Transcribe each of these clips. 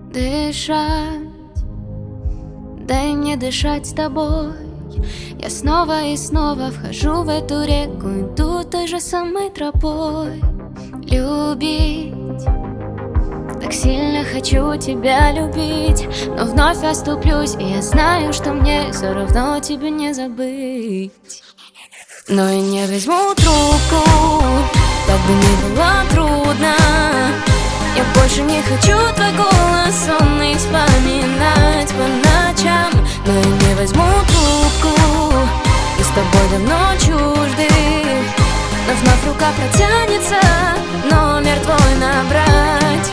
дышать. Дай мне дышать с тобой. Я снова и снова вхожу в эту реку, иду той же самой тропой. Любить, так сильно хочу тебя любить, но вновь оступлюсь, и я знаю, что мне все равно тебя не забыть. Но я не возьму трубку, как бы ни было трудно. Я больше не хочу твой голос сонный вспоминать по ночам. Но я не возьму трубку, мы с тобой давно чужды, но вновь рука протянется номер твой набрать.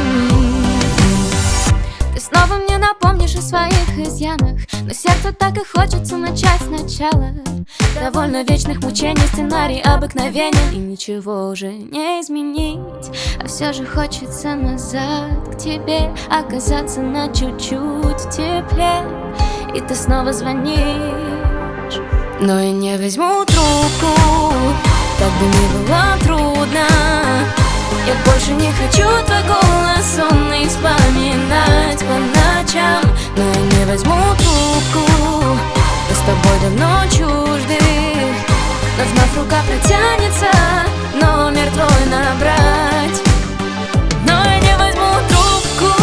Ты снова мне напомнишь о своих изъянах, но сердцу так и хочется начать сначала. Довольно вечных мучений, сценарий обыкновенен, и ничего уже не изменить. А все же хочется назад к тебе, оказаться на чуть-чуть теплее. И ты снова звонишь, но я не возьму трубку, как бы ни было трудно. Я больше не хочу твой голос сонный вспоминать по ночам. Но я не возьму трубку, мы с тобой давно чужды, но вновь рука протянется номер твой набрать. Но я не возьму трубку,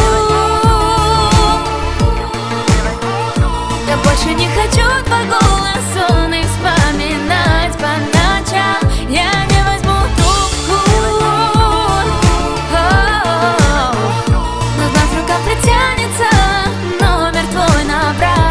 я больше не хочу твой голос сонный вспоминать по ночам. Я не возьму трубку, но вновь рука протянется номер твой набрать.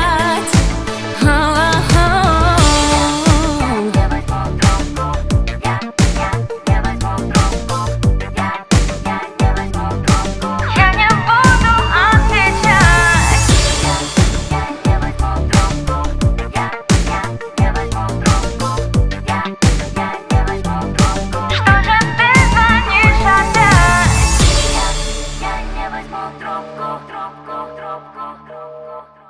Трубку.